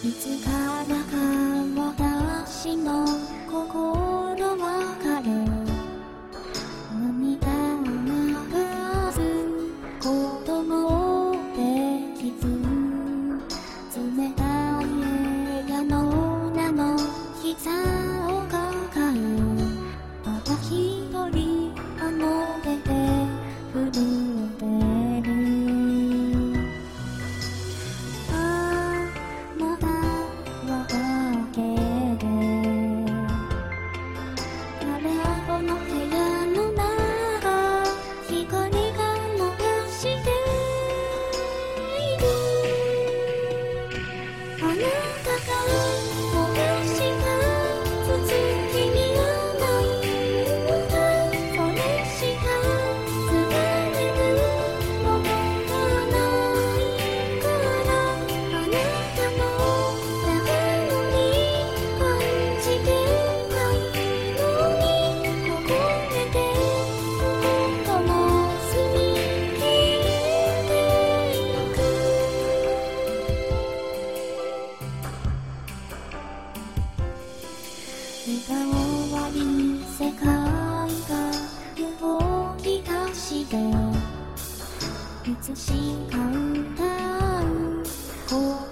いつからか私の心わかる。涙を流す子供で傷、冷たい部屋の裏の膝を抱え、ただ一人あの手で震えてる。まだわだけでこの部屋の中、光が燃やしている。あなたが燃やした筒にはない歌、それしか伝えるものがないから、あなたの中に感じてないのに、ここで心も澄み切ってゆく。歌終わり世界が動き出して、いつしか歌う